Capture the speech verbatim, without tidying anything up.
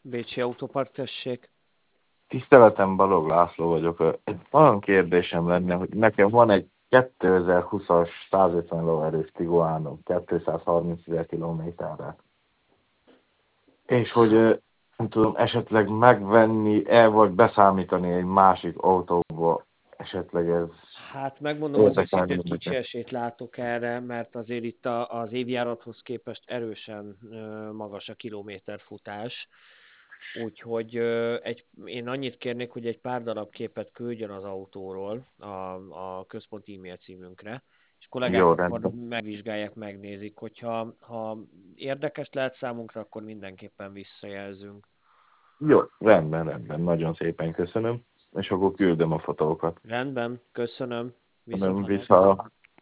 Bécsi Autópark, tessék. Tiszteletem, Balog László vagyok. Egy olyan kérdésem lenne, hogy nekem van egy kétezer-húszas százötven lóerős Tiguanom kétszázharmincezer kilométerre. És hogy ö, nem tudom, esetleg megvenni-e, vagy beszámítani egy másik autóba, esetleg ez Hát megmondom az érdekelni őszintét, kicsi önöket. esélyt látok erre, mert azért itt a, az évjárathoz képest erősen ö, magas a kilométerfutás. Úgyhogy ö, egy, én annyit kérnék, hogy egy pár darab képet küldjön az autóról a, a központi e-mail címünkre, és kollégák Jó, akkor rendben. megvizsgálják, megnézik, hogyha ha érdekes lehet számunkra, akkor mindenképpen visszajelzünk. Jó, rendben, rendben. Nagyon szépen köszönöm. És akkor küldöm a fotókat. Rendben, köszönöm, Nem viszont vissza.